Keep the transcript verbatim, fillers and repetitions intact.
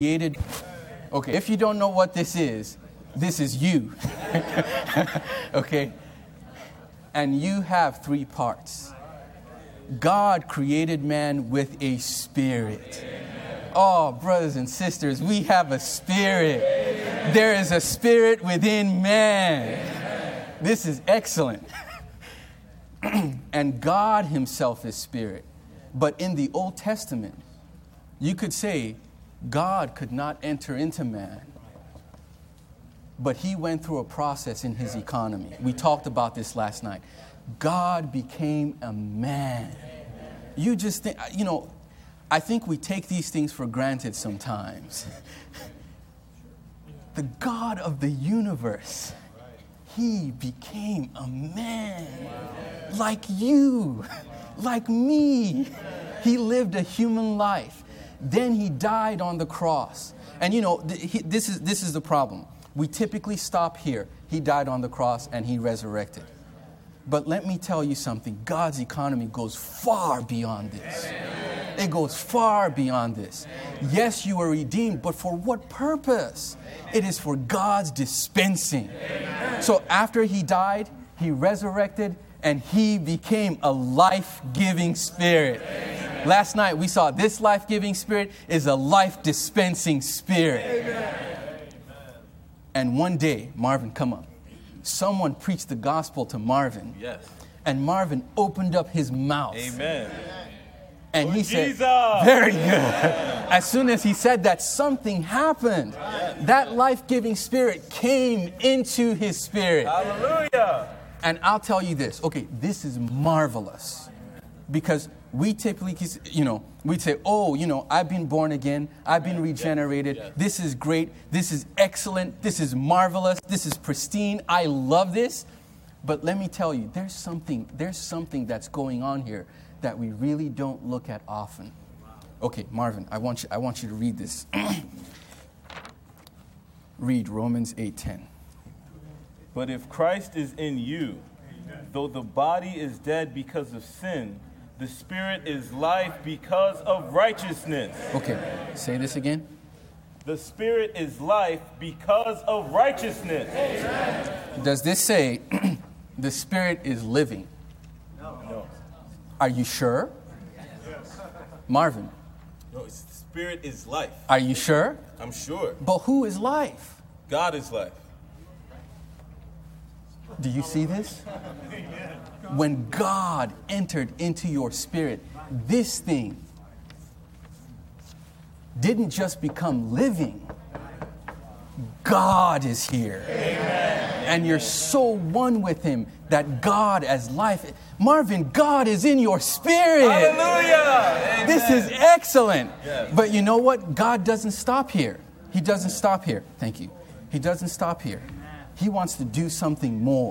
created. Okay, if you don't know what this is, this is you. Okay? And you have three parts. God created man with a spirit. Oh, brothers and sisters, we have a spirit. There is a spirit within man. This is excellent. And God himself is spirit. But in the Old Testament, you could say God could not enter into man. But he went through a process in his economy. We talked about this last night. God became a man. You just think, you know, I think we take these things for granted sometimes. The God of the universe, he became a man. Like you, like me. He lived a human life. Then he died on the cross. And you know, th- he, this is this is the problem. We typically stop here. He died on the cross and he resurrected. But let me tell you something. God's economy goes far beyond this. It goes far beyond this. Yes, you are redeemed, but for what purpose? It is for God's dispensing. So after he died, he resurrected, and he became a life-giving spirit. Last night we saw this life-giving spirit is a life-dispensing spirit. And one day, Marvin, come up. Someone preached the gospel to Marvin. Yes. And Marvin opened up his mouth. Amen. And oh, he Jesus. said, very good. As soon as he said that, something happened. Yes. That life-giving spirit came into his spirit. Hallelujah. And I'll tell you this. Okay, this is marvelous. Because we typically, you know, we'd say, oh, you know, I've been born again. I've been regenerated. Yes. Yes. This is great. This is excellent. This is marvelous. This is pristine. I love this. But let me tell you, there's something, there's something that's going on here that we really don't look at often. Okay, Marvin, I want you, I want you to read this. Read Romans eight ten. But if Christ is in you, though the body is dead because of sin, the spirit is life because of righteousness. Okay, say this again. The spirit is life because of righteousness. Does this say the spirit is living? No. Are you sure? Yes. Marvin? No, it's, the spirit is life. Are you sure? I'm sure. But who is life? God is life. Do you see this? When God entered into your spirit, this thing didn't just become living. God is here. Amen. And you're so one with him that God as life. Marvin, God is in your spirit. Hallelujah. This is excellent. Yes. But you know what? God doesn't stop here. He doesn't stop here. Thank you. He doesn't stop here. He wants to do something more.